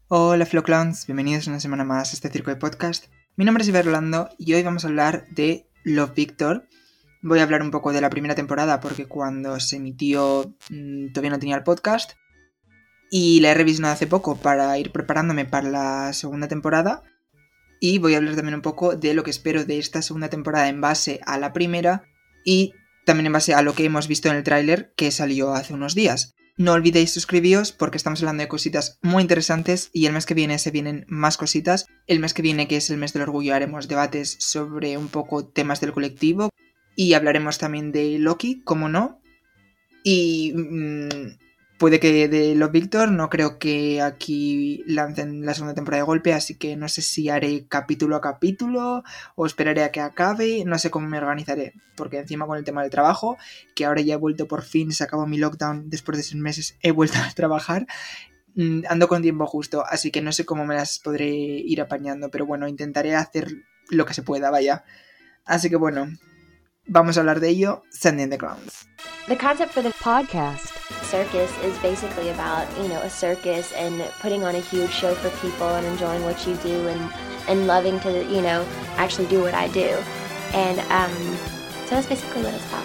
Hola Floclowns, bienvenidos una semana más a este circo de podcast. Mi nombre es Iber Rolando y hoy vamos a hablar de Love, Victor. Voy a hablar un poco de la primera temporada porque cuando se emitió todavía no tenía el podcast y la he revisionado hace poco para ir preparándome para la segunda temporada, y voy a hablar también un poco de lo que espero de esta segunda temporada en base a la primera y también en base a lo que hemos visto en el tráiler que salió hace unos días. No olvidéis suscribiros porque estamos hablando de cositas muy interesantes y el mes que viene se vienen más cositas. El mes que viene, que es el mes del orgullo, haremos debates sobre un poco temas del colectivo y hablaremos también de Loki, como no. Y puede que de Love, Victor, no creo que aquí lancen la segunda temporada de golpe, así que no sé si haré capítulo a capítulo o esperaré a que acabe, no sé cómo me organizaré, porque encima con el tema del trabajo, que ahora ya he vuelto por fin, se acabó mi lockdown después de 6 meses, he vuelto a trabajar, ando con tiempo justo, así que no sé cómo me las podré ir apañando, pero bueno, intentaré hacer lo que se pueda, vaya. Así que bueno, vamos a hablar de ello, Sending the Clowns. The concept for the podcast circus is basically about, a circus and putting on a huge show for people and enjoying what you do and loving to, actually do what I do. And so that's basically what it's about.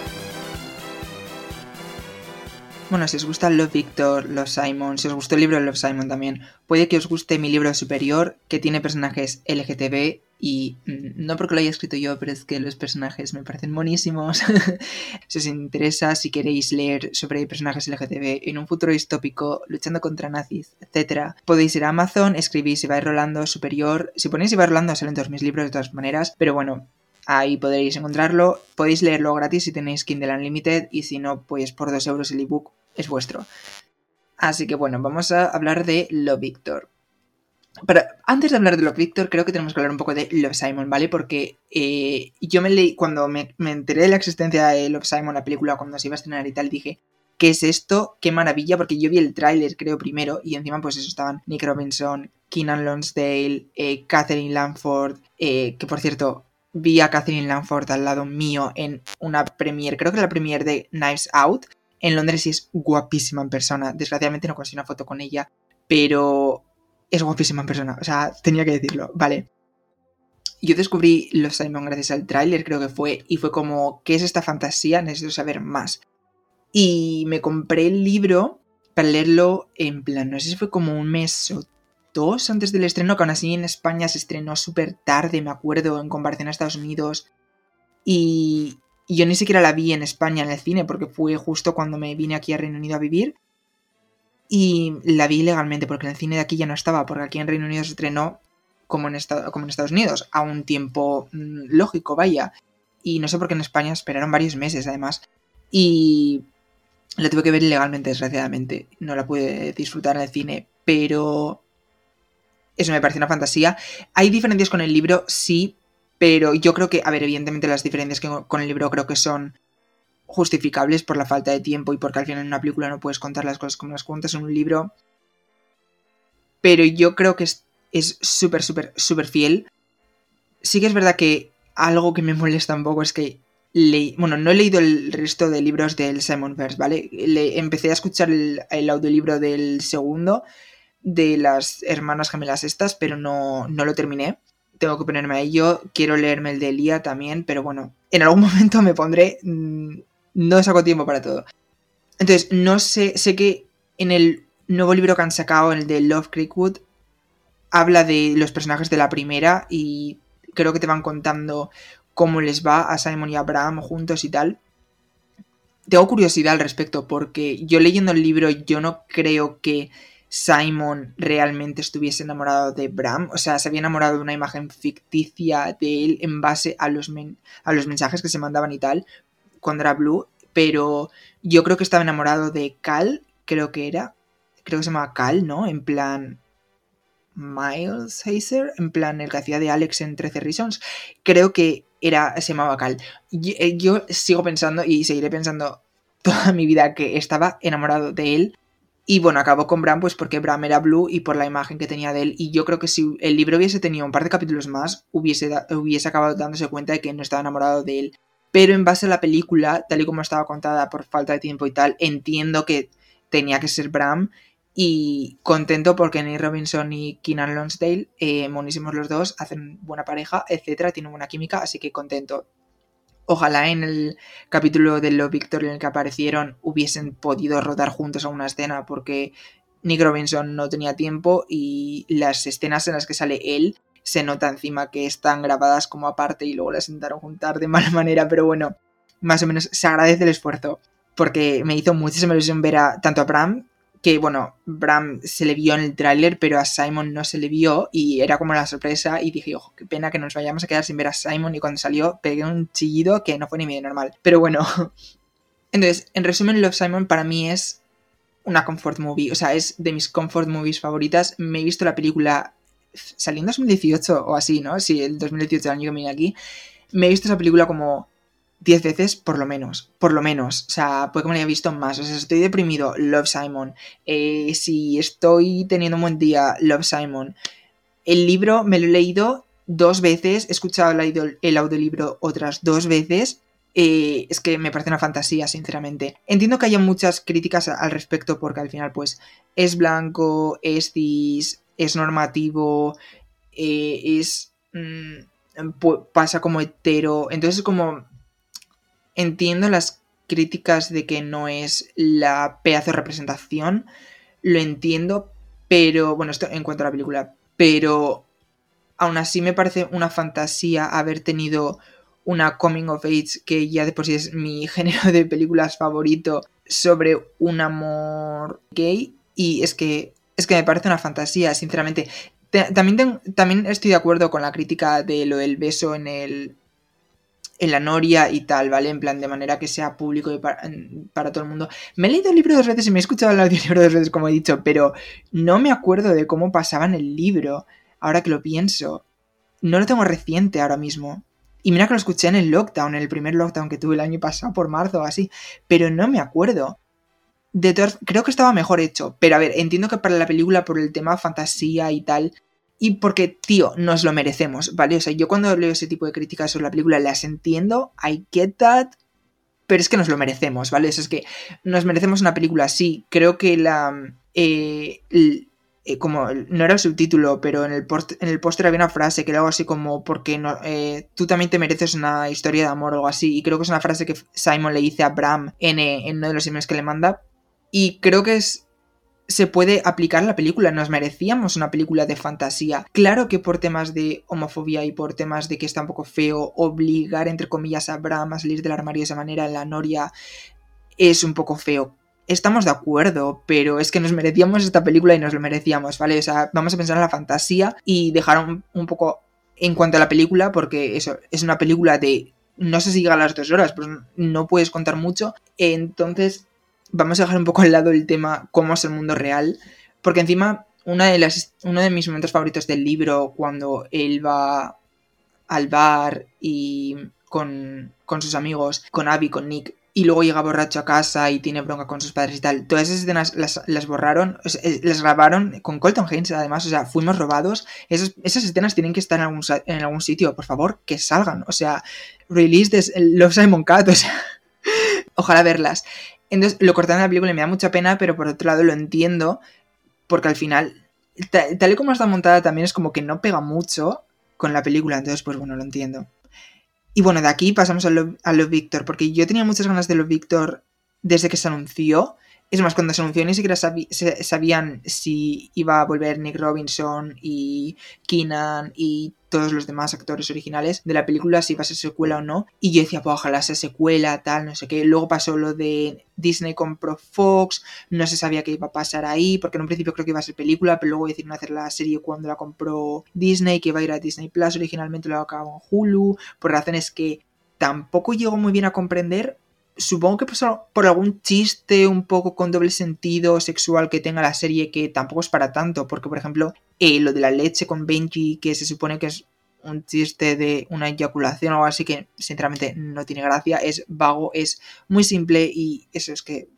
Bueno, si os gusta Love, Victor, Love, Simon, si os gustó el libro de Love, Simon también, puede que os guste mi libro superior, que tiene personajes LGTB y no porque lo haya escrito yo, pero es que los personajes me parecen monísimos. Si os interesa, si queréis leer sobre personajes LGTB en un futuro distópico, luchando contra nazis, etc., podéis ir a Amazon, escribís Ibai Rolando superior. Si ponéis Ibai Rolando salen todos mis libros de todas maneras, pero bueno, ahí podréis encontrarlo. Podéis leerlo gratis si tenéis Kindle Unlimited y si no, pues por 2 euros el ebook es vuestro. Así que bueno, vamos a hablar de Love, Victor. Pero antes de hablar de Love, Victor, creo que tenemos que hablar un poco de Love, Simon, ¿vale? Porque yo me leí, cuando me enteré de la existencia de Love, Simon, la película, cuando se iba a estrenar y tal, dije, ¿qué es esto? ¡Qué maravilla! Porque yo vi el tráiler, creo, primero, y encima pues eso, estaban Nick Robinson, Keenan Lonsdale, Catherine Langford, que por cierto, vi a Catherine Langford al lado mío en una premiere, creo que la premiere de Knives Out, en Londres, y es guapísima en persona. Desgraciadamente no conseguí una foto con ella, pero es guapísima en persona, o sea, tenía que decirlo, vale. Yo descubrí Los Simon gracias al tráiler, creo que fue, y fue como, ¿qué es esta fantasía? Necesito saber más. Y me compré el libro para leerlo en plan, no sé si fue como un mes o 2 antes del estreno, que aún así en España se estrenó súper tarde, me acuerdo, en comparación a Estados Unidos. Y yo ni siquiera la vi en España en el cine, porque fue justo cuando me vine aquí a Reino Unido a vivir. Y la vi ilegalmente, porque en el cine de aquí ya no estaba, porque aquí en Reino Unido se estrenó como en Estados Unidos, a un tiempo lógico, vaya. Y no sé por qué en España esperaron varios meses, además. Y la tuve que ver ilegalmente, desgraciadamente. No la pude disfrutar en el cine, pero eso me pareció una fantasía. ¿Hay diferencias con el libro? Sí, pero yo creo que, a ver, evidentemente las diferencias con el libro creo que son justificables por la falta de tiempo y porque al final en una película no puedes contar las cosas como las cuentas en un libro. Pero yo creo que es súper, súper, súper fiel. Sí que es verdad que algo que me molesta un poco es que no he leído el resto de libros del Simonverse, ¿vale? Empecé a escuchar el audiolibro del segundo, de las hermanas gemelas estas, pero no lo terminé. Tengo que ponerme a ello. Quiero leerme el de Elia también, pero bueno, en algún momento me pondré. No saco tiempo para todo. Entonces, no sé que en el nuevo libro que han sacado, el de Love Creekwood, habla de los personajes de la primera y creo que te van contando cómo les va a Simon y a Bram juntos y tal. Tengo curiosidad al respecto porque yo leyendo el libro yo no creo que Simon realmente estuviese enamorado de Bram. O sea, se había enamorado de una imagen ficticia de él en base a los mensajes que se mandaban y tal cuando era Blue. Pero yo creo que estaba enamorado de Cal, creo que se llamaba Cal, ¿no? En plan Miles Hazer, en plan el que hacía de Alex en 13 Reasons, creo que se llamaba Cal. Yo sigo pensando y seguiré pensando toda mi vida que estaba enamorado de él. Y bueno, acabó con Bram pues porque Bram era Blue y por la imagen que tenía de él. Y yo creo que si el libro hubiese tenido un par de capítulos más, hubiese acabado dándose cuenta de que no estaba enamorado de él. Pero en base a la película, tal y como estaba contada por falta de tiempo y tal, entiendo que tenía que ser Bram. Y contento porque Nick Robinson y Keenan Lonsdale, monísimos los dos, hacen buena pareja, etcétera, tienen buena química, así que contento. Ojalá en el capítulo de Love Victory en el que aparecieron hubiesen podido rodar juntos a una escena, porque Nick Robinson no tenía tiempo y las escenas en las que sale él se nota encima que están grabadas como aparte y luego las intentaron juntar de mala manera, pero bueno, más o menos se agradece el esfuerzo, porque me hizo muchísima ilusión ver tanto a Bram, que bueno, Bram se le vio en el tráiler, pero a Simon no se le vio y era como la sorpresa y dije, ojo, qué pena que nos vayamos a quedar sin ver a Simon, y cuando salió pegué un chillido que no fue ni medio normal, pero bueno. Entonces, en resumen, Love, Simon para mí es una comfort movie, o sea, es de mis comfort movies favoritas. Me he visto la película, salió en 2018 o así, ¿no? Sí, el 2018, el año que vine aquí. Me he visto esa película como 10 veces por lo menos, o sea, puede que me la haya visto más, o sea, si estoy deprimido, Love, Simon, si estoy teniendo un buen día, Love, Simon. El libro me lo he leído 2 veces, he escuchado el audiolibro otras 2 veces. Es que me parece una fantasía, sinceramente. Entiendo que haya muchas críticas al respecto porque al final pues es blanco, es cis, es normativo, pasa como hetero, entonces como entiendo las críticas de que no es la pedazo de representación, lo entiendo, pero bueno, esto en cuanto a la película, pero aún así me parece una fantasía haber tenido una coming of age, que ya de por sí es mi género de películas favorito, sobre un amor gay, y es que me parece una fantasía, sinceramente. También estoy de acuerdo con la crítica de lo del beso en la noria y tal, ¿vale? En plan, de manera que sea público y para todo el mundo. Me he leído el libro 2 veces y me he escuchado el audiolibro 2 veces, como he dicho, pero no me acuerdo de cómo pasaba en el libro, ahora que lo pienso. No lo tengo reciente ahora mismo. Y mira que lo escuché en el lockdown, en el primer lockdown que tuve el año pasado, por marzo o así, pero no me acuerdo. Creo que estaba mejor hecho, pero a ver, entiendo que para la película, por el tema fantasía y tal, y porque, tío, nos lo merecemos, ¿vale? O sea, yo cuando leo ese tipo de críticas sobre la película las entiendo, I get that, pero es que nos lo merecemos, ¿vale? O sea, es que nos merecemos una película así. Creo que como no era el subtítulo, pero en el póster había una frase que era algo así como, porque no, tú también te mereces una historia de amor o algo así, y creo que es una frase que Simon le dice a Bram en uno de los emails que le manda, y creo que se puede aplicar a la película. Nos merecíamos una película de fantasía. Claro que por temas de homofobia y por temas de que está un poco feo obligar, entre comillas, a Bram a salir del armario de esa manera en la noria es un poco feo. Estamos de acuerdo, pero es que nos merecíamos esta película y nos lo merecíamos, ¿vale? O sea, vamos a pensar en la fantasía y dejar un poco en cuanto a la película, porque eso, es una película de, no sé si llega a las 2 horas, pues no puedes contar mucho, entonces vamos a dejar un poco al lado el tema cómo es el mundo real, porque encima uno de mis momentos favoritos del libro, cuando él va al bar y con sus amigos, con Abby, con Nick, y luego llega borracho a casa y tiene bronca con sus padres y tal, todas esas escenas las borraron, o sea, las grabaron con Colton Haynes además, o sea, fuimos robados. Esas escenas tienen que estar en algún sitio, por favor, que salgan, o sea, release this Love, Simon Cat, o sea, ojalá verlas. Entonces lo cortaron en la película y me da mucha pena, pero por otro lado lo entiendo, porque al final, tal y como está montada, también es como que no pega mucho con la película, entonces pues bueno, lo entiendo. Y bueno, de aquí pasamos a Love Victor, porque yo tenía muchas ganas de Love Victor desde que se anunció. Es más, cuando se anunció ni siquiera sabían si iba a volver Nick Robinson y Keenan y todos los demás actores originales de la película, si iba a ser secuela o no. Y yo decía, pues ojalá sea secuela, tal, no sé qué. Luego pasó lo de Disney compró Fox, no se sabía qué iba a pasar ahí, porque en un principio creo que iba a ser película, pero luego decidieron hacer la serie cuando la compró Disney, que iba a ir a Disney Plus, originalmente lo acabó en Hulu, por razones que tampoco llegó muy bien a comprender. Supongo que por algún chiste un poco con doble sentido sexual que tenga la serie, que tampoco es para tanto, porque por ejemplo lo de la leche con Benji, que se supone que es un chiste de una eyaculación o algo así, que sinceramente no tiene gracia, es vago, es muy simple y eso es que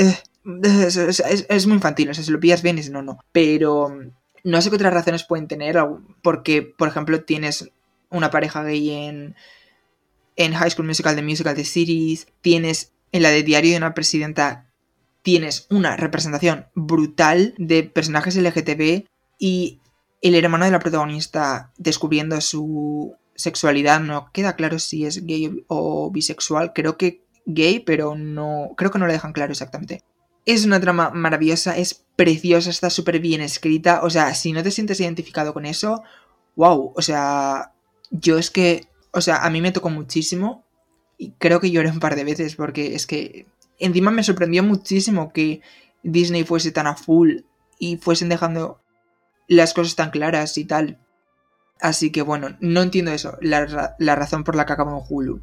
es muy infantil, o sea, si lo pillas bien y si no, no. Pero no sé qué otras razones pueden tener, porque por ejemplo tienes una pareja gay en High School Musical, The Musical, The Series, tienes en la de Diario de una Presidenta tienes una representación brutal de personajes LGTB y el hermano de la protagonista descubriendo su sexualidad. No queda claro si es gay o bisexual. Creo que gay, pero no, creo que no lo dejan claro exactamente. Es una trama maravillosa, es preciosa, está súper bien escrita. O sea, si no te sientes identificado con eso, wow. O sea, yo es que, o sea, a mí me tocó muchísimo y creo que lloré un par de veces porque es que encima me sorprendió muchísimo que Disney fuese tan a full y fuesen dejando las cosas tan claras y tal. Así que bueno, no entiendo eso, la razón por la que acabó en Hulu.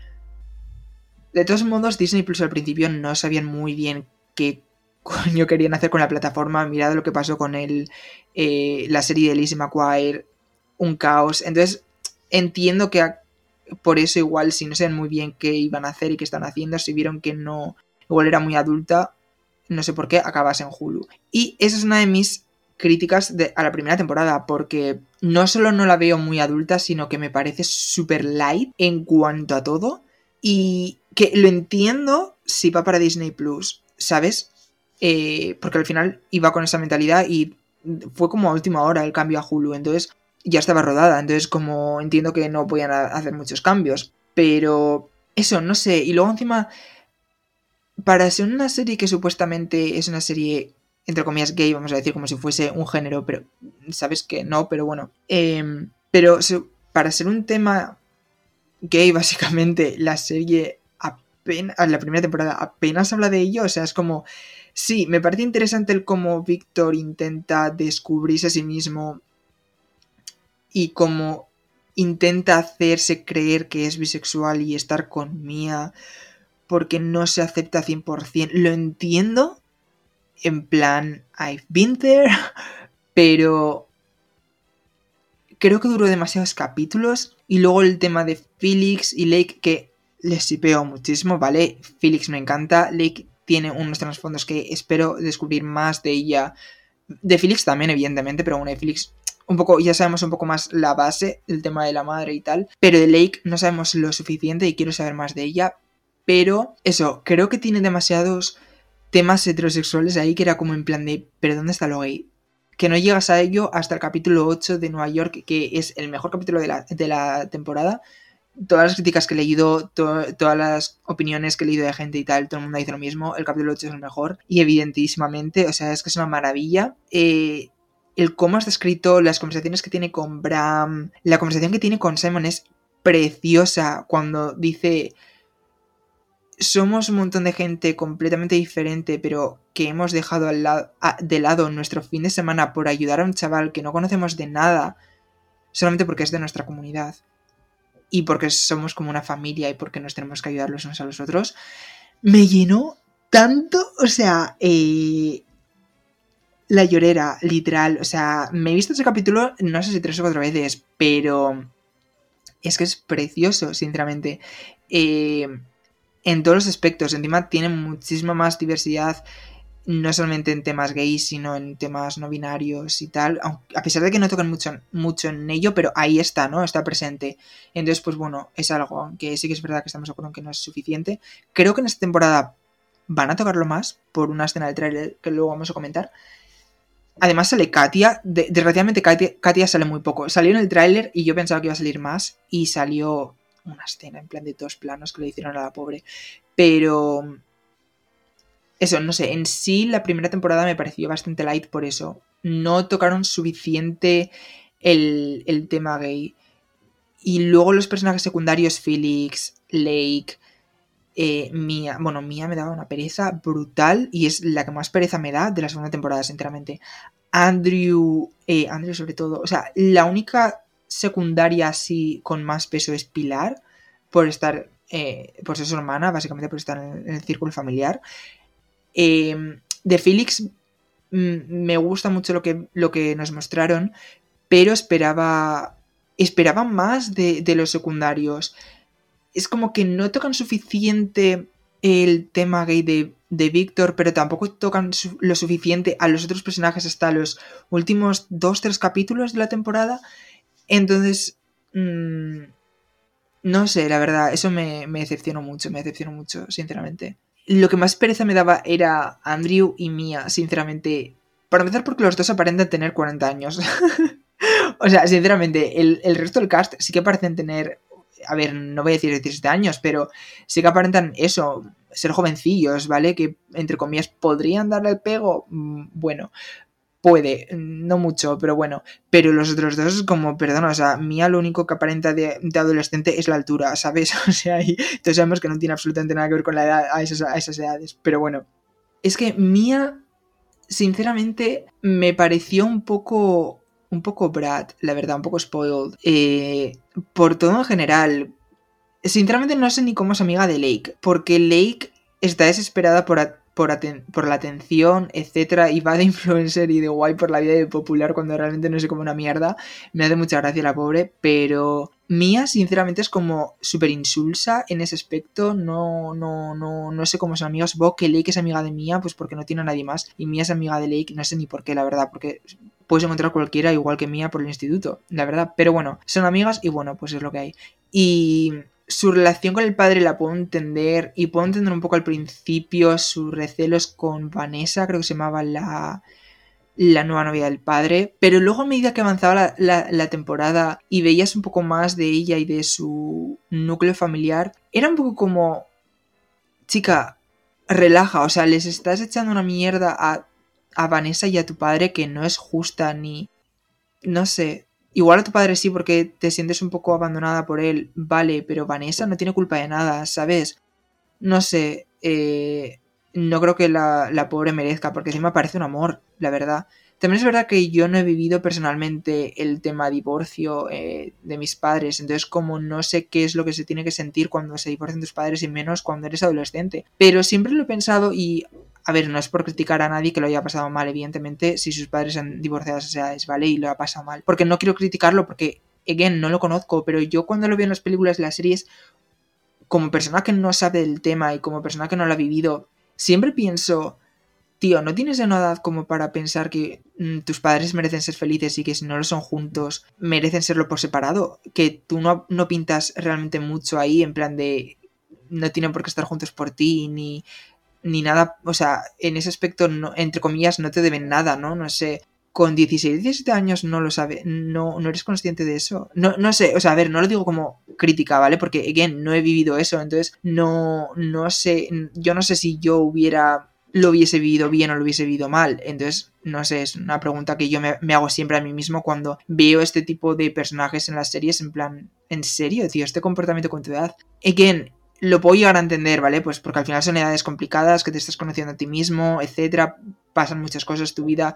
De todos modos, Disney Plus al principio no sabían muy bien qué coño querían hacer con la plataforma. Mirad lo que pasó con la serie de Lizzie McGuire, un caos. Entonces, entiendo que por eso igual, si no saben muy bien qué iban a hacer y qué están haciendo, si vieron que no, igual era muy adulta, no sé por qué, acabas en Hulu. Y esa es una de mis críticas a la primera temporada, porque no solo no la veo muy adulta, sino que me parece súper light en cuanto a todo. Y que lo entiendo si va para Disney Plus, ¿sabes? Porque al final iba con esa mentalidad y fue como a última hora el cambio a Hulu, entonces ya estaba rodada, entonces como entiendo que no podían hacer muchos cambios, pero eso, no sé, y luego encima, para ser una serie que supuestamente es una serie, entre comillas, gay, vamos a decir, como si fuese un género, pero sabes que no, pero bueno, pero para ser un tema gay, básicamente, la serie apenas, la primera temporada apenas habla de ello, o sea, es como, sí, me parece interesante el cómo Víctor intenta descubrirse a sí mismo y cómo intenta hacerse creer que es bisexual y estar con Mia porque no se acepta 100%. Lo entiendo, en plan, I've been there, pero creo que duró demasiados capítulos. Y luego el tema de Felix y Lake, que les shipeo muchísimo, ¿vale? Felix me encanta, Lake tiene unos trasfondos que espero descubrir más de ella. De Felix también, evidentemente, pero bueno, de Felix un poco, ya sabemos un poco más la base, el tema de la madre y tal. Pero de Lake no sabemos lo suficiente y quiero saber más de ella. Pero eso, creo que tiene demasiados temas heterosexuales ahí que era como en plan de, ¿pero dónde está lo gay? Que no llegas a ello hasta el capítulo 8 de Nueva York, que es el mejor capítulo de la temporada. Todas las críticas que he leído, todas las opiniones que he leído de gente y tal, todo el mundo dice lo mismo, el capítulo 8 es el mejor, y evidentísimamente, o sea, es que es una maravilla. El cómo está escrito, las conversaciones que tiene con Bram, la conversación que tiene con Simon es preciosa, cuando dice, somos un montón de gente completamente diferente, pero que hemos dejado de lado nuestro fin de semana por ayudar a un chaval que no conocemos de nada, solamente porque es de nuestra comunidad y porque somos como una familia y porque nos tenemos que ayudar los unos a los otros. Me llenó tanto, o sea, la llorera, literal. O sea, me he visto ese capítulo no sé si 3 o 4 veces, pero es que es precioso, sinceramente. En todos los aspectos. Encima tiene muchísima más diversidad, no solamente en temas gays, sino en temas no binarios y tal. A pesar de que no tocan mucho en ello, pero ahí está, ¿no? Está presente. Entonces, pues bueno, es algo, aunque sí que es verdad que estamos de acuerdo en que no es suficiente. Creo que en esta temporada van a tocarlo más por una escena del tráiler que luego vamos a comentar. Además sale Katia. Desgraciadamente Katia sale muy poco. Salió en el tráiler y yo pensaba que iba a salir más. Y salió una escena en plan de 2 planos que le hicieron a la pobre. Pero eso, no sé. En sí la primera temporada me pareció bastante light por eso. No tocaron suficiente el tema gay. Y luego los personajes secundarios, Felix, Lake, Mia. Bueno, Mia me daba una pereza brutal y es la que más pereza me da de la segunda temporada, sinceramente. Andrew sobre todo. O sea, la única secundaria así con más peso es Pilar, por estar, por ser su hermana, básicamente por estar en el círculo familiar. De Felix me gusta mucho lo que nos mostraron, pero esperaba más de los secundarios. Es como que no tocan suficiente el tema gay de Víctor, pero tampoco tocan lo suficiente a los otros personajes hasta los últimos 2-3 capítulos de la temporada. Entonces, no sé, la verdad, eso me decepcionó mucho, sinceramente. lo que más pereza me daba era Andrew y Mia, sinceramente. Para empezar, porque los dos aparentan tener 40 años. O sea, sinceramente, el resto del cast sí que parecen tener, a ver, no voy a decir 17 años, pero sí que aparentan eso, ser jovencillos, ¿vale? Que, entre comillas, podrían darle el pego. Bueno, puede, no mucho, pero bueno. Pero los otros dos es como, perdona, o sea, Mia lo único que aparenta de adolescente es la altura, ¿sabes? O sea, y todos sabemos que no tiene absolutamente nada que ver con la edad a esas edades. Pero bueno, es que Mia, sinceramente, me pareció un poco brat, la verdad, un poco spoiled. Por todo en general. Sinceramente no sé ni cómo es amiga de Lake, porque Lake está desesperada por la atención, etcétera, y va de influencer y de guay por la vida de popular cuando realmente no sé cómo una mierda. Me hace mucha gracia la pobre, pero Mia sinceramente es como súper insulsa en ese aspecto. No sé cómo son amigos. Supongo que Lake es amiga de Mia pues porque no tiene a nadie más, y Mia es amiga de Lake, no sé ni por qué, la verdad, porque puedes encontrar cualquiera igual que Mia por el instituto, la verdad, pero bueno, son amigas y bueno, pues es lo que hay. Y su relación con el padre la puedo entender, y puedo entender un poco al principio sus recelos con Vanessa, creo que se llamaba la nueva novia del padre, pero luego a medida que avanzaba la temporada y veías un poco más de ella y de su núcleo familiar, era un poco como, chica, relaja, o sea, les estás echando una mierda a Vanessa y a tu padre que no es justa ni, no sé. Igual a tu padre sí porque te sientes un poco abandonada por él, vale, pero Vanessa no tiene culpa de nada, ¿sabes? No sé, no creo que la pobre merezca, porque encima parece un amor, la verdad. También es verdad que yo no he vivido personalmente el tema divorcio de mis padres, entonces como no sé qué es lo que se tiene que sentir cuando se divorcian tus padres y menos cuando eres adolescente. Pero siempre lo he pensado y, a ver, no es por criticar a nadie que lo haya pasado mal, evidentemente, si sus padres se han divorciado a esas edades, ¿vale? Y lo ha pasado mal. Porque no quiero criticarlo porque, again, no lo conozco, pero yo cuando lo veo en las películas y las series, como persona que no sabe del tema y como persona que no lo ha vivido, siempre pienso, tío, ¿no tienes una edad como para pensar que tus padres merecen ser felices y que si no lo son juntos, merecen serlo por separado? Que tú no pintas realmente mucho ahí, en plan de no tienen por qué estar juntos por ti, ni nada, o sea, en ese aspecto, no, entre comillas, no te deben nada, ¿no? No sé, con 16, 17 años no lo sabes, no eres consciente de eso. No sé, o sea, a ver, no lo digo como crítica, ¿vale? Porque, again, no he vivido eso, entonces no sé, yo no sé si yo lo hubiese vivido bien o lo hubiese vivido mal, entonces, no sé, es una pregunta que yo me hago siempre a mí mismo cuando veo este tipo de personajes en las series, en plan, ¿en serio, tío? Este comportamiento con tu edad. Again, lo puedo llegar a entender, ¿vale? Pues porque al final son edades complicadas, que te estás conociendo a ti mismo, etcétera. Pasan muchas cosas, tu vida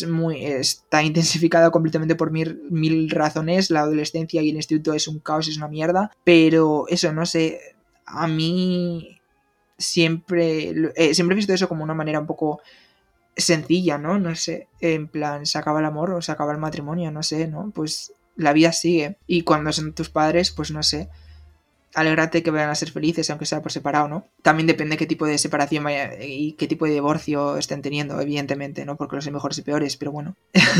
está intensificada completamente por mil razones. La adolescencia y el instituto es un caos, es una mierda. Pero eso, no sé, a mí siempre he visto eso como una manera un poco sencilla, ¿no? No sé, en plan, se acaba el amor o se acaba el matrimonio, no sé, ¿no? Pues la vida sigue. Y cuando son tus padres, pues no sé, alégrate que vayan a ser felices, aunque sea por separado, ¿no? También depende qué tipo de separación vaya y qué tipo de divorcio estén teniendo, evidentemente, ¿no? Porque los hay mejores y peores, pero bueno.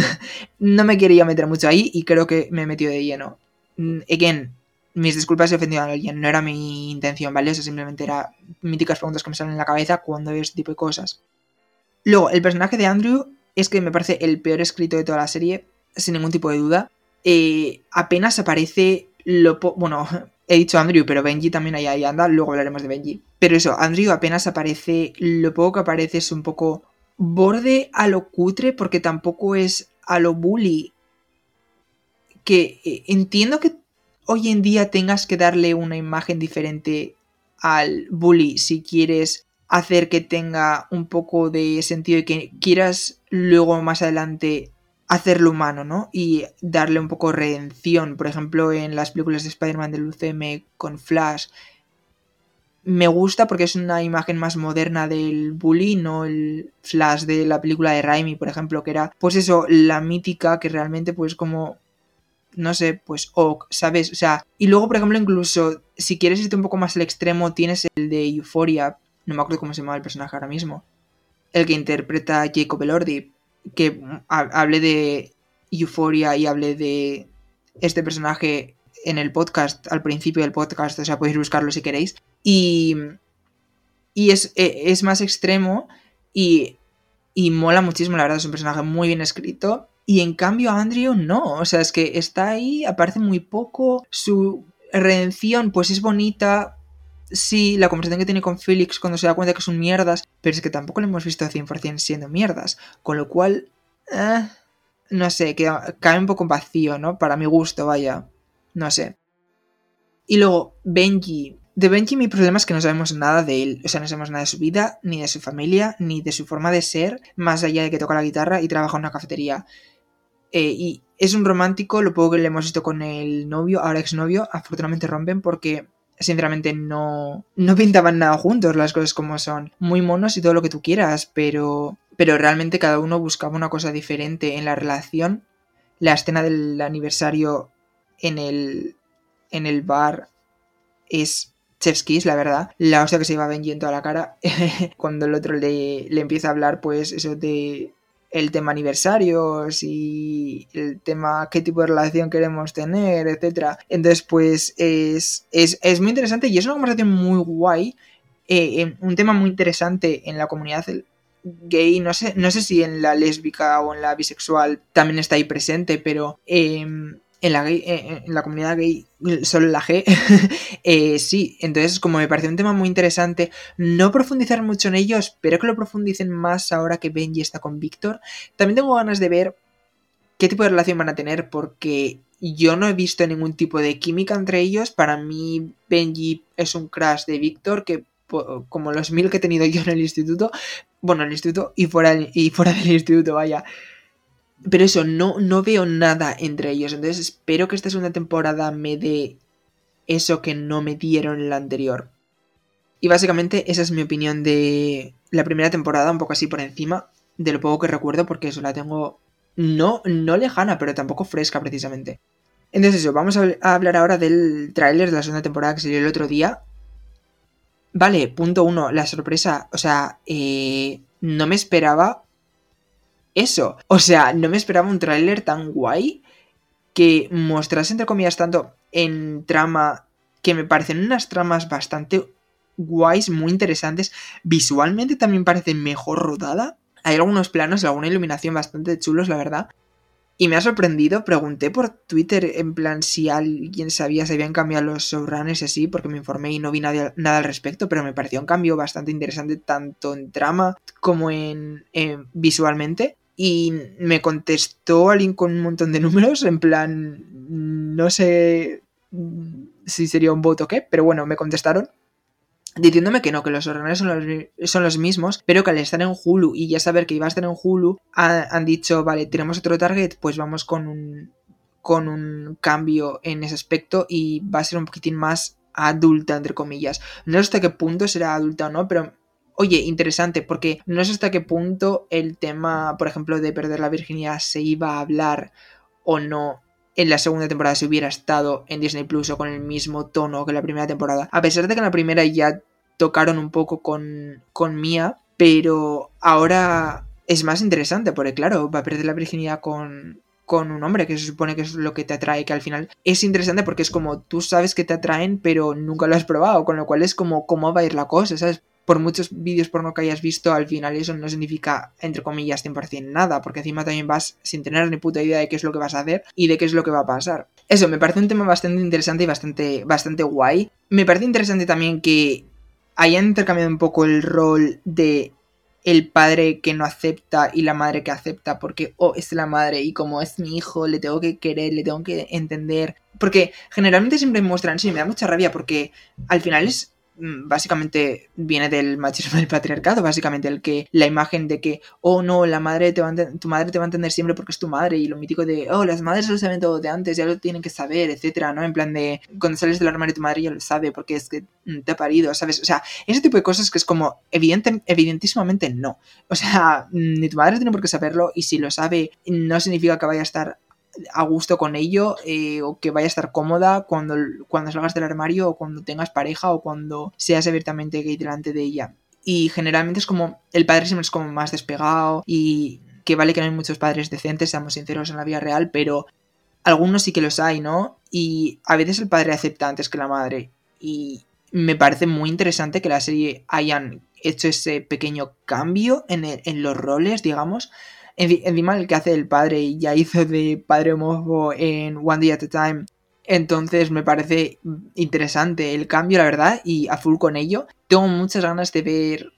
No me quería meter mucho ahí y creo que me he metido de lleno. Again, mis disculpas si he ofendido a alguien, no era mi intención, ¿vale? Eso simplemente era míticas preguntas que me salen en la cabeza cuando veo este tipo de cosas. Luego, el personaje de Andrew es que me parece el peor escrito de toda la serie, sin ningún tipo de duda. Apenas aparece bueno, he dicho Andrew, pero Benji también ahí anda, luego hablaremos de Benji. Pero eso, Andrew apenas aparece, lo poco que aparece es un poco borde a lo cutre, porque tampoco es a lo bully. Que entiendo que hoy en día tengas que darle una imagen diferente al bully si quieres hacer que tenga un poco de sentido y que quieras luego más adelante hacerlo humano, ¿no? Y darle un poco redención. Por ejemplo, en las películas de Spider-Man del UCM con Flash, me gusta porque es una imagen más moderna del bully, no el Flash de la película de Raimi, por ejemplo, que era, pues eso, la mítica que realmente, pues como, no sé, pues ¿sabes? O sea, y luego, por ejemplo, incluso, si quieres irte un poco más al extremo, tienes el de Euphoria, no me acuerdo cómo se llama el personaje ahora mismo, el que interpreta a Jacob Elordi, que hablé de Euphoria y hablé de este personaje en el podcast, al principio del podcast, o sea, podéis buscarlo si queréis. Y y es más extremo y mola muchísimo, la verdad, es un personaje muy bien escrito. Y en cambio Andrew no, o sea, es que está ahí, aparece muy poco, su redención pues es bonita. Sí, la conversación que tiene con Felix cuando se da cuenta que son mierdas, pero es que tampoco lo hemos visto al 100% siendo mierdas, con lo cual, no sé, cae un poco vacío, ¿no? Para mi gusto, vaya, no sé. Y luego, Benji. De Benji mi problema es que no sabemos nada de él, o sea, no sabemos nada de su vida, ni de su familia, ni de su forma de ser, más allá de que toca la guitarra y trabaja en una cafetería. Y es un romántico, lo poco que le hemos visto con el novio, ahora exnovio, afortunadamente rompen porque sinceramente no pintaban nada juntos, las cosas como son. Muy monos y todo lo que tú quieras, pero realmente cada uno buscaba una cosa diferente en la relación. La escena del aniversario en el bar es chef's kiss, la verdad. La hostia que se iba Benji en toda la cara cuando el otro le empieza a hablar, pues eso de el tema aniversarios y el tema qué tipo de relación queremos tener, etcétera. Entonces, pues es muy interesante y es una conversación muy guay. Un tema muy interesante en la comunidad gay, no sé si en la lésbica o en la bisexual también está ahí presente, pero en la comunidad gay, solo la G, sí, entonces como me pareció un tema muy interesante, no profundizar mucho en ello, espero que lo profundicen más ahora que Benji está con Víctor. También tengo ganas de ver qué tipo de relación van a tener, porque yo no he visto ningún tipo de química entre ellos. Para mí Benji es un crush de Víctor, que como los 1000 que he tenido yo en el instituto, bueno, en el instituto y fuera del instituto, vaya. Pero eso, no veo nada entre ellos. Entonces espero que esta segunda temporada me dé eso que no me dieron en la anterior. Y básicamente esa es mi opinión de la primera temporada, un poco así por encima, de lo poco que recuerdo, porque eso la tengo no lejana, pero tampoco fresca precisamente. Entonces eso, vamos a hablar ahora del tráiler de la segunda temporada que salió el otro día. Vale, punto 1, la sorpresa. O sea, no me esperaba eso. O sea, no me esperaba un tráiler tan guay que mostrase, entre comillas, tanto en trama, que me parecen unas tramas bastante guays, muy interesantes. Visualmente también parece mejor rodada. Hay algunos planos y alguna iluminación bastante chulos, la verdad. Y me ha sorprendido, pregunté por Twitter en plan si alguien sabía si habían cambiado los showrunners y así, porque me informé y no vi nada al respecto, pero me pareció un cambio bastante interesante tanto en trama como en visualmente. Y me contestó alguien con un montón de números, en plan, no sé si sería un bot o qué, pero bueno, me contestaron diciéndome que no, que los showrunners son los mismos, pero que al estar en Hulu y ya saber que iba a estar en Hulu, han dicho, vale, tenemos otro target, pues vamos con un cambio en ese aspecto y va a ser un poquitín más adulta, entre comillas. No sé hasta qué punto será adulta o no, pero oye, interesante, porque no sé hasta qué punto el tema, por ejemplo, de perder la virginidad se iba a hablar o no en la segunda temporada si hubiera estado en Disney Plus o con el mismo tono que la primera temporada. A pesar de que en la primera ya tocaron un poco con Mia, pero ahora es más interesante porque claro, va a perder la virginidad con un hombre, que se supone que es lo que te atrae, que al final es interesante porque es como tú sabes que te atraen pero nunca lo has probado, con lo cual es como cómo va a ir la cosa, ¿sabes? Por muchos vídeos porno que hayas visto, al final eso no significa, entre comillas, 100% nada, porque encima también vas sin tener ni puta idea de qué es lo que vas a hacer y de qué es lo que va a pasar. Eso, me parece un tema bastante interesante y bastante guay. Me parece interesante también que hayan intercambiado un poco el rol de el padre que no acepta y la madre que acepta, porque es la madre y como es mi hijo le tengo que querer, le tengo que entender, porque generalmente siempre me muestran, sí, me da mucha rabia porque al final es básicamente viene del machismo del patriarcado, básicamente la imagen de que, no, tu madre te va a entender siempre porque es tu madre, y lo mítico de, las madres lo saben todo de antes, ya lo tienen que saber, etcétera, ¿no? En plan de, cuando sales del armario tu madre ya lo sabe porque es que te ha parido, ¿sabes? O sea, ese tipo de cosas que es como, evidentísimamente no. O sea, ni tu madre tiene por qué saberlo, y si lo sabe, no significa que vaya a estar a gusto con ello, o que vaya a estar cómoda cuando salgas del armario, o cuando tengas pareja, o cuando seas abiertamente gay delante de ella. Y generalmente es como, el padre siempre es como más despegado, y que vale que no hay muchos padres decentes, seamos sinceros, en la vida real, pero algunos sí que los hay, ¿no? Y a veces el padre acepta antes que la madre, y me parece muy interesante que la serie hayan hecho ese pequeño cambio en los roles, digamos. Encima el que hace el padre ya hizo de padre homófobo en One Day at a Time. Entonces me parece interesante el cambio, la verdad, y a full con ello. Tengo muchas ganas de ver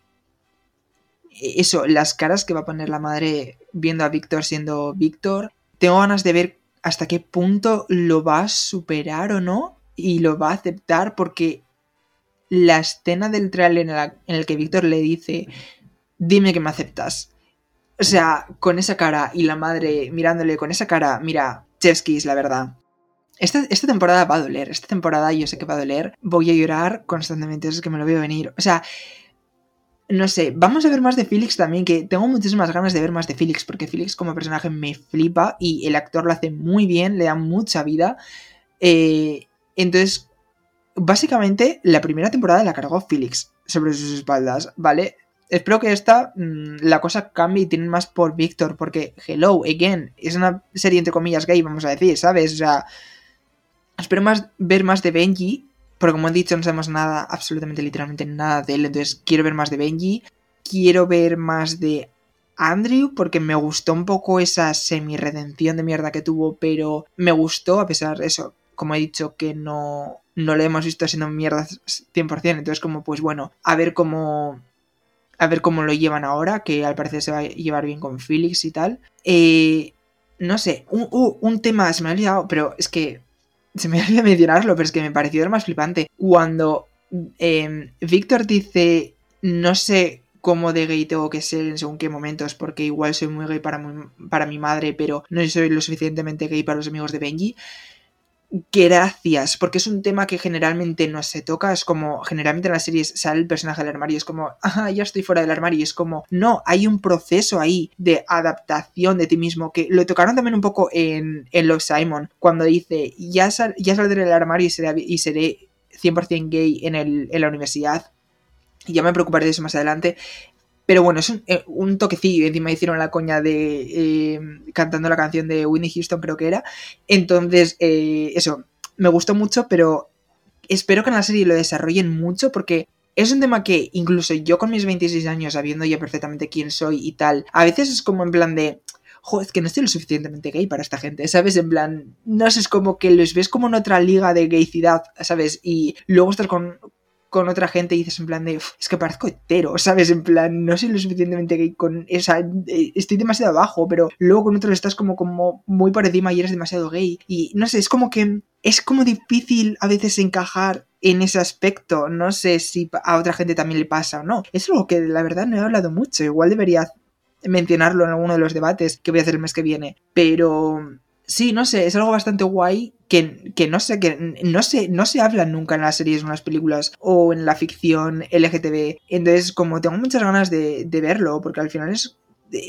eso, las caras que va a poner la madre viendo a Víctor siendo Víctor. Tengo ganas de ver hasta qué punto lo va a superar o no, y lo va a aceptar, porque la escena del tráiler en el que Víctor le dice dime que me aceptas, o sea, con esa cara, y la madre mirándole con esa cara, mira, chefskis, la verdad. Esta temporada va a doler, esta temporada yo sé que va a doler, voy a llorar constantemente, es que me lo veo venir, o sea, no sé, vamos a ver más de Felix también, que tengo muchísimas ganas de ver más de Felix, porque Felix como personaje me flipa, y el actor lo hace muy bien, le da mucha vida, entonces, básicamente, la primera temporada la cargó Felix sobre sus espaldas, ¿vale? Espero que esta la cosa cambie y tienen más por Víctor, porque Hello, again, es una serie entre comillas gay, vamos a decir, ¿sabes? O sea, espero ver más de Benji, porque como he dicho no sabemos nada, absolutamente literalmente nada de él, entonces quiero ver más de Benji, quiero ver más de Andrew, porque me gustó un poco esa semi-redención de mierda que tuvo, pero me gustó, a pesar de eso, como he dicho, que no lo hemos visto siendo mierda 100%, entonces como pues bueno, a ver cómo lo llevan ahora, que al parecer se va a llevar bien con Felix y tal. No sé, un tema, se me ha olvidado, pero es que se me olvidó mencionarlo, pero es que me pareció lo más flipante. Cuando Víctor dice, no sé cómo de gay tengo que ser en según qué momentos, porque igual soy muy gay para mi madre, pero no soy lo suficientemente gay para los amigos de Benji. Gracias, porque es un tema que generalmente no se toca, es como, generalmente en las series sale el personaje del armario, es como, ya estoy fuera del armario, y es como, no, hay un proceso ahí de adaptación de ti mismo, que lo tocaron también un poco en Love, Simon, cuando dice, ya saldré del armario y seré 100% gay en la universidad, y ya me preocuparé de eso más adelante. Pero bueno, es un toquecillo. Encima hicieron la coña de cantando la canción de Whitney Houston, creo que era. Entonces, eso, me gustó mucho, pero espero que en la serie lo desarrollen mucho, porque es un tema que incluso yo con mis 26 años, sabiendo ya perfectamente quién soy y tal, a veces es como en plan de, joder, es que no estoy lo suficientemente gay para esta gente, ¿sabes? En plan, no sé, es como que los ves como en otra liga de gaycidad, ¿sabes? Y luego estás con otra gente y dices en plan de, es que parezco hetero, ¿sabes? En plan, no soy lo suficientemente gay con esa, estoy demasiado abajo, pero luego con otros estás como muy por encima y eres demasiado gay. Y no sé, es como que es como difícil a veces encajar en ese aspecto. No sé si a otra gente también le pasa o no. Es algo que la verdad no he hablado mucho. Igual debería mencionarlo en alguno de los debates que voy a hacer el mes que viene. Pero sí, no sé, es algo bastante guay que no se habla nunca en las series, en las películas o en la ficción LGTB. Entonces, como tengo muchas ganas de verlo, porque al final es...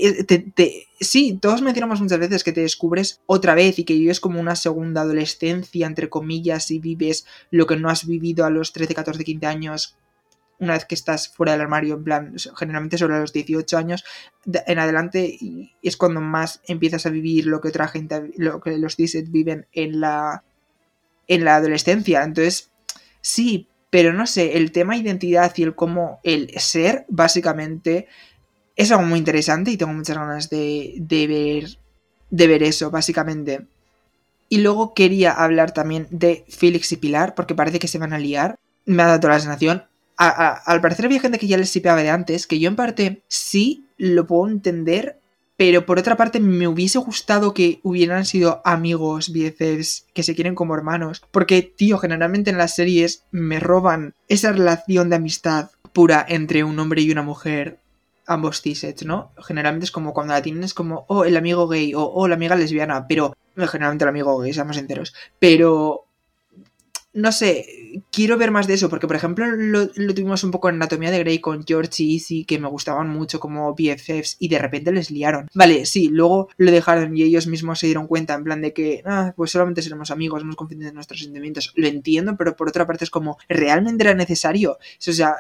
sí, todos mencionamos muchas veces que te descubres otra vez y que vives como una segunda adolescencia, entre comillas, y vives lo que no has vivido a los 13, 14, 15 años una vez que estás fuera del armario, en plan, generalmente sobre los 18 años en adelante, y es cuando más empiezas a vivir lo que otra gente, lo que los cis viven en la adolescencia. Entonces, sí, pero no sé, el tema identidad y el ser, básicamente, es algo muy interesante y tengo muchas ganas de ver eso, básicamente. Y luego quería hablar también de Félix y Pilar, porque parece que se van a liar. Me ha dado toda la sensación. Al parecer había gente que ya les shipeaba de antes, que yo en parte sí lo puedo entender, pero por otra parte me hubiese gustado que hubieran sido amigos, BFFs, que se quieren como hermanos, porque, tío, generalmente en las series me roban esa relación de amistad pura entre un hombre y una mujer, ambos cisets, ¿no? Generalmente es como cuando la tienen es como, oh, el amigo gay, o oh, la amiga lesbiana, pero generalmente el amigo gay, seamos enteros, pero... No sé, quiero ver más de eso, porque por ejemplo lo tuvimos un poco en Anatomía de Grey con George y Izzy, que me gustaban mucho como BFFs, y de repente les liaron. Vale, sí, luego lo dejaron y ellos mismos se dieron cuenta, en plan de que, pues solamente seremos amigos, hemos confundido nuestros sentimientos. Lo entiendo, pero por otra parte es como, ¿realmente era necesario? O sea,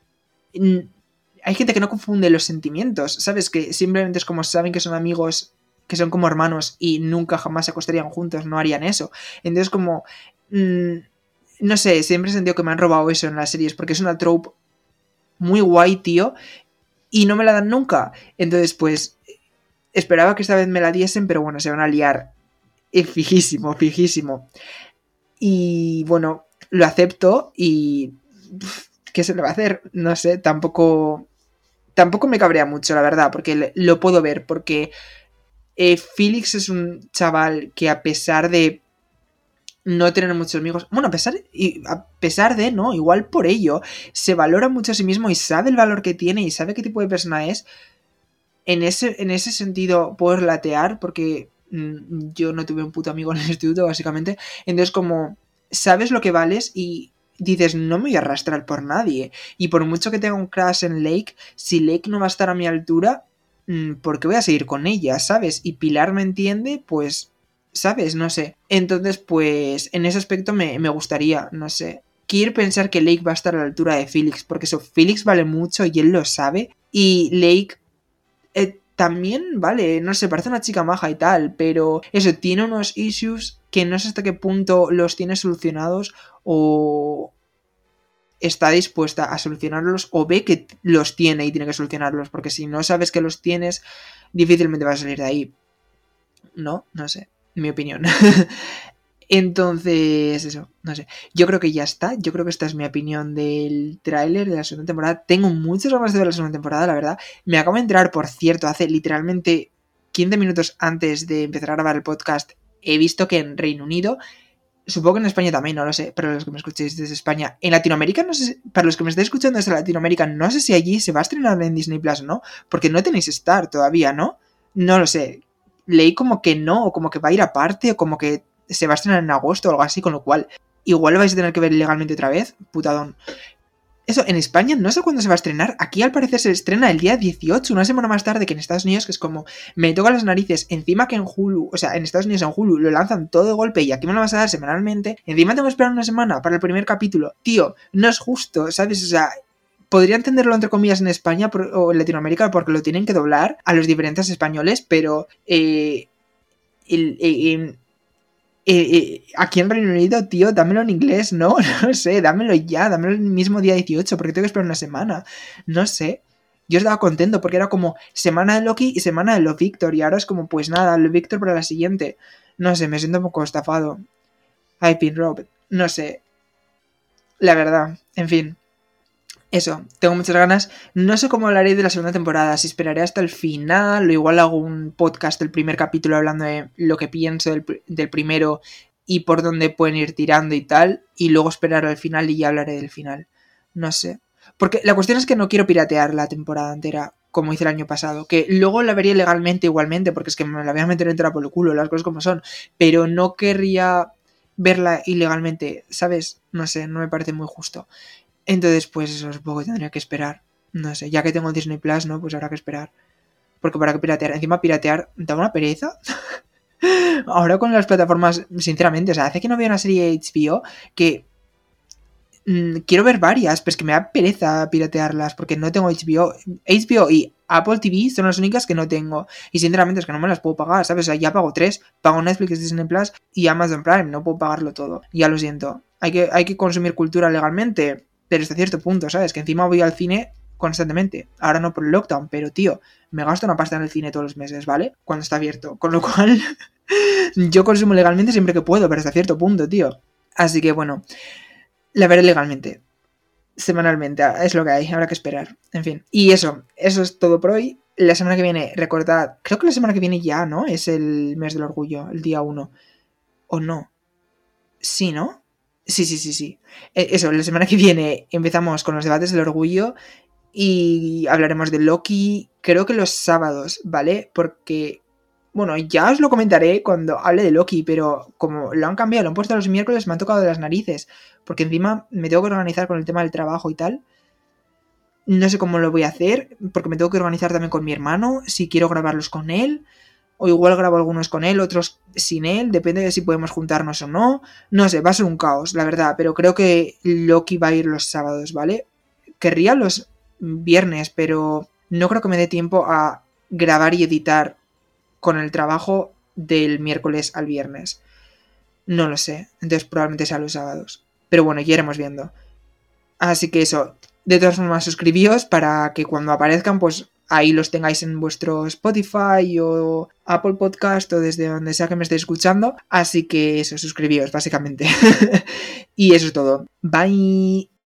hay gente que no confunde los sentimientos, ¿sabes? Que simplemente es como saben que son amigos, que son como hermanos y nunca jamás se acostarían juntos, no harían eso. Entonces como... no sé, siempre he sentido que me han robado eso en las series, porque es una trope muy guay, tío, y no me la dan nunca. Entonces, pues, esperaba que esta vez me la diesen, pero bueno, se van a liar fijísimo, fijísimo. Y bueno, lo acepto y... ¿qué se le va a hacer? No sé, tampoco me cabrea mucho, la verdad, porque lo puedo ver, porque Felix es un chaval que a pesar de no tener muchos amigos, bueno, a pesar de, ¿no? Igual por ello, se valora mucho a sí mismo y sabe el valor que tiene y sabe qué tipo de persona es. En ese sentido, puedo latear, porque yo no tuve un puto amigo en el instituto, básicamente. Entonces, como sabes lo que vales y dices, no me voy a arrastrar por nadie. Y por mucho que tenga un crush en Lake, si Lake no va a estar a mi altura, ¿por qué voy a seguir con ella, sabes? Y Pilar me entiende, pues, ¿sabes? No sé. Entonces, pues, en ese aspecto me gustaría, no sé. Quiero pensar que Lake va a estar a la altura de Felix, porque eso, Felix vale mucho y él lo sabe. Y Lake también, vale, no sé, parece una chica maja y tal, pero eso, tiene unos issues que no sé hasta qué punto los tiene solucionados o está dispuesta a solucionarlos o ve que los tiene y tiene que solucionarlos, porque si no sabes que los tienes, difícilmente vas a salir de ahí. No sé, mi opinión. Entonces, eso, no sé. Yo creo que ya está. Yo creo que esta es mi opinión del tráiler de la segunda temporada. Tengo muchas ganas de ver la segunda temporada, la verdad. Me acabo de enterar, por cierto, hace literalmente 15 minutos antes de empezar a grabar el podcast, he visto que en Reino Unido, supongo que en España también, no lo sé, pero los que me escuchéis desde España, en Latinoamérica, no sé, para los que me estéis escuchando desde Latinoamérica, no sé si allí se va a estrenar en Disney Plus o no, porque no tenéis Star todavía, ¿no? No lo sé. Leí como que no, o como que va a ir aparte, o como que se va a estrenar en agosto o algo así, con lo cual igual lo vais a tener que ver ilegalmente otra vez, putadón. Eso, en España no sé cuándo se va a estrenar. Aquí al parecer se estrena el día 18, una semana más tarde que en Estados Unidos, que es como, me toca las narices. Encima que en Hulu, o sea, en Estados Unidos en Hulu lo lanzan todo de golpe y aquí me lo vas a dar semanalmente. Encima tengo que esperar una semana para el primer capítulo. Tío, no es justo, ¿sabes? O sea, podría entenderlo entre comillas en España o en Latinoamérica porque lo tienen que doblar a los diferentes españoles, pero aquí en Reino Unido, tío, dámelo en inglés, ¿no? No sé, dámelo ya, dámelo el mismo día 18, porque tengo que esperar una semana. No sé. Yo estaba contento porque era como semana de Loki y semana de Love Victor, y ahora es como, pues nada, Love Victor para la siguiente. No sé, me siento un poco estafado. I've been robbed. No sé. La verdad, en fin. Eso, tengo muchas ganas. No sé cómo hablaré de la segunda temporada, si esperaré hasta el final o igual hago un podcast del primer capítulo hablando de lo que pienso del primero y por dónde pueden ir tirando y tal, y luego esperar al final y ya hablaré del final. No sé. Porque la cuestión es que no quiero piratear la temporada entera como hice el año pasado, que luego la vería legalmente igualmente, porque es que me la voy a meter entera por el culo, las cosas como son, pero no querría verla ilegalmente, ¿sabes? No sé, no me parece muy justo. Entonces, pues eso, supongo que tendría que esperar. No sé, ya que tengo el Disney Plus, ¿no? Pues habrá que esperar. Porque para qué piratear. Encima piratear da una pereza. Ahora con las plataformas, sinceramente, o sea, hace que no veo una serie de HBO que quiero ver varias, pero es que me da pereza piratearlas porque no tengo HBO. HBO y Apple TV son las únicas que no tengo. Y sinceramente es que no me las puedo pagar, ¿sabes? O sea, ya pago 3. Pago Netflix, Disney Plus y Amazon Prime. No puedo pagarlo todo. Ya lo siento. Hay que consumir cultura legalmente. Pero hasta cierto punto, ¿sabes? Que encima voy al cine constantemente. Ahora no por el lockdown, pero tío, me gasto una pasta en el cine todos los meses, ¿vale? Cuando está abierto. Con lo cual, yo consumo legalmente siempre que puedo, pero hasta cierto punto, tío. Así que bueno, la veré legalmente. Semanalmente, es lo que hay, habrá que esperar. En fin. Y eso es todo por hoy. La semana que viene, recordad, creo que la semana que viene ya, ¿no? Es el mes del orgullo, el día 1. ¿O no? Sí, ¿no? Sí. Eso, la semana que viene empezamos con los debates del orgullo y hablaremos de Loki, creo que los sábados, ¿vale? Porque, bueno, ya os lo comentaré cuando hable de Loki, pero como lo han cambiado, lo han puesto los miércoles, me han tocado de las narices, porque encima me tengo que organizar con el tema del trabajo y tal. No sé cómo lo voy a hacer, porque me tengo que organizar también con mi hermano, si quiero grabarlos con él. O igual grabo algunos con él, otros sin él, depende de si podemos juntarnos o no. No sé, va a ser un caos, la verdad, pero creo que Loki va a ir los sábados, ¿vale? Querría los viernes, pero no creo que me dé tiempo a grabar y editar con el trabajo del miércoles al viernes. No lo sé, entonces probablemente sea los sábados. Pero bueno, ya iremos viendo. Así que eso, de todas formas suscribíos para que cuando aparezcan pues ahí los tengáis en vuestro Spotify o Apple Podcast o desde donde sea que me estéis escuchando. Así que eso, suscribíos básicamente. Y eso es todo. Bye.